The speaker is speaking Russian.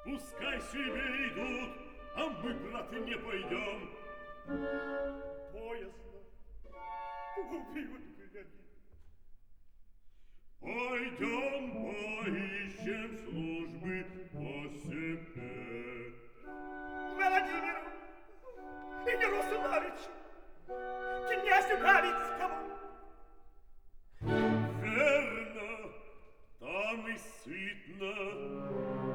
Пускай себе идут, а мы, брат, не пойдем. Поясно. Убьют, гляди. Пойдем поищем службы по себе. Владимиру и Яросулавичу, князю Галицкому. Верно, там и сытно.